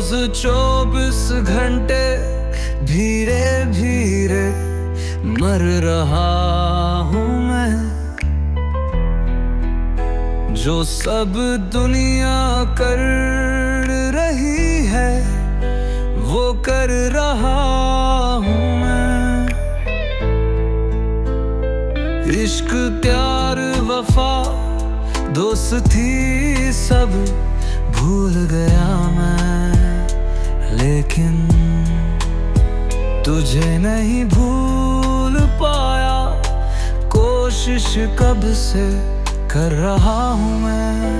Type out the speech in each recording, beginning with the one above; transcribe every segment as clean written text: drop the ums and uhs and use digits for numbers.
24 घंटे धीरे धीरे मर रहा हूँ मैं। जो सब दुनिया कर रही है वो कर रहा हूँ मैं। इश्क प्यार वफा दोस्ती सब भूल गया मैं, लेकिन तुझे नहीं भूल पाया। कोशिश कब से कर रहा हूँ मैं।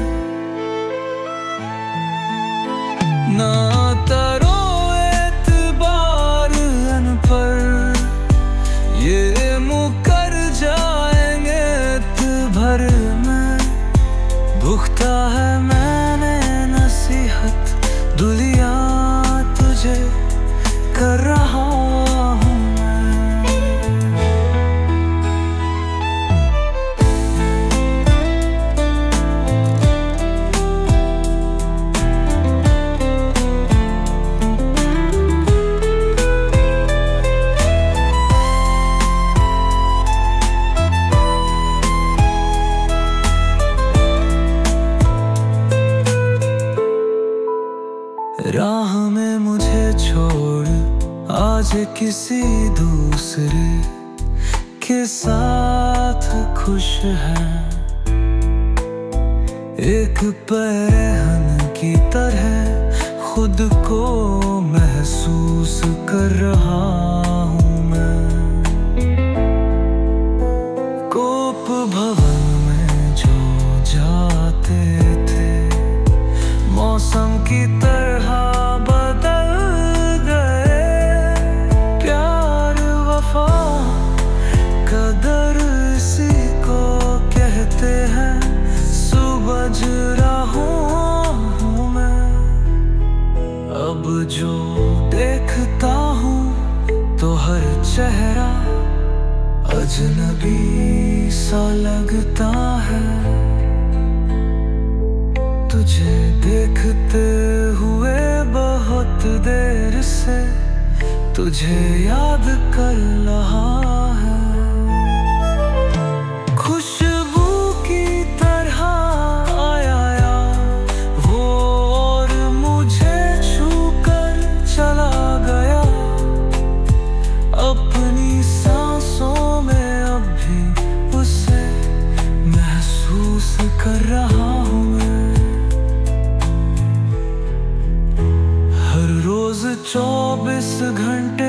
ना करो एतबार अन पर, ये मुकर जाएंगे भर में। भुगता है मैंने नसीहत दुनिया तुझे कर रहा हूँ मैं। राह में मुझे छोड़ आज किसी दूसरे के साथ खुश है। एक पहरन की तरह खुद को महसूस कर रहा हूँ मैं। कोप भवन में जो जाते थे मौसम की तरह बदल गए। प्यार वफा कदर इसी को कहते हैं। सूरज रहा हूँ मैं। अब जो देखता हूँ तो हर चेहरा अजनबी सा लगता है। तुझे देखते हुए बहुत देर से तुझे याद कर रहा है। खुशबू की तरह आया वो और मुझे छू कर चला गया। अपनी सांसों में अब भी उसे महसूस कर रहा हूँ मैं। 24 घंटे